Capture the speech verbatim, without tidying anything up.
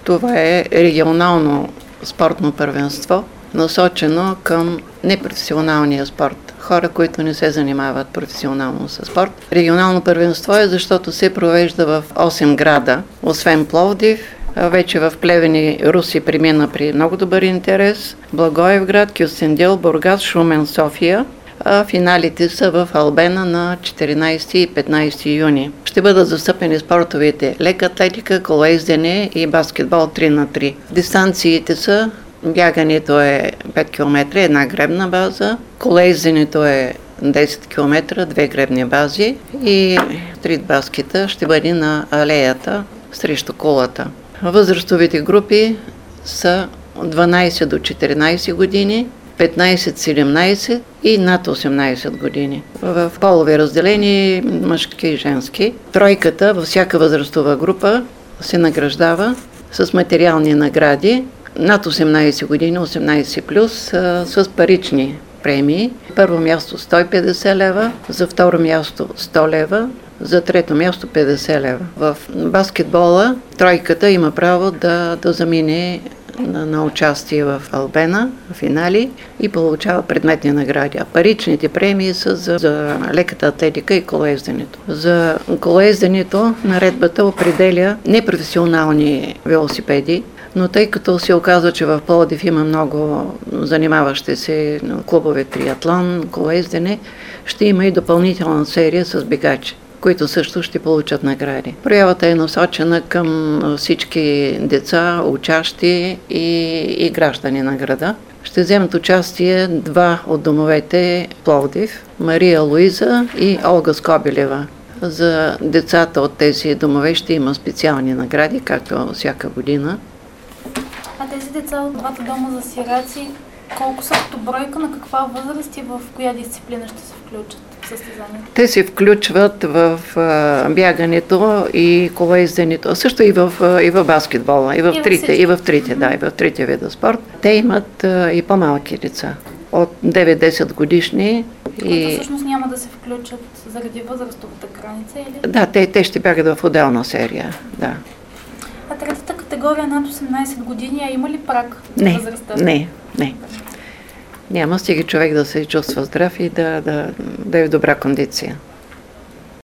Това е регионално спортно първенство, насочено към непрофесионалния спорт. Хора, които не се занимават професионално със спорт. Регионално първенство е, защото се провежда в осем града, освен Пловдив. Вече в Плевен и Руси премина при много добър интерес. Благоевград, Кюстендил, Бургас, Шумен, София. А финалите са в Албена на четиринайсети и петнайсети юни. Ще бъдат застъпени спортовете лека атлетика, колоездене и баскетбол три на три. Дистанциите са: бягането е пет километра, една гребна база, колоезденето е десет километра, две гребни бази и стрит баскета ще бъде на алеята срещу кулата. Възрастовите групи са от дванайсет до четиринайсет години, петнайсет-седемнайсет и над осемнайсет години. В полови разделени, мъжки и женски. Тройката във всяка възрастова група се награждава с материални награди. Над осемнайсет години, осемнайсет плюс, с парични премии. Първо място сто и петдесет лева, за второ място сто лева, за трето място петдесет лева. В баскетбола тройката има право да, да замине на, на участие в Албена, в финали и получава предметни награди. А паричните премии са за, за леката атлетика и колоезденето. За колоезденето наредбата определя непрофесионални велосипеди, но тъй като се оказва, че в Пловдив има много занимаващи се клубове триатлон, колоездене, ще има и допълнителна серия с бегачи, които също ще получат награди. Проявата е насочена към всички деца, учащи и, и граждани на града. Ще вземат участие два от домовете Пловдив, Мария Луиза и Олга Скобелева. За децата от тези домове ще има специални награди, както всяка година. А тези деца от двата дома за сираци, колко са като бройка, на каква възраст и в коя дисциплина ще се включат в състезанието? Те се включват в а, бягането и колоезденето, а също и в, а, и в баскетбола, и в, и трите, и в трите, mm-hmm. да, и в трите вида спорт. Те имат а, и по-малки деца, от девет-десет годишни. Които и... всъщност няма да се включат заради възрастовата граница, или? Да, те, те ще бягат в отделна серия, да. А третата категория над осемнайсет години, а има ли праг за не, възрастта? Не, не. Няма, стига човек да се чувства здрав и да, да, да е в добра кондиция.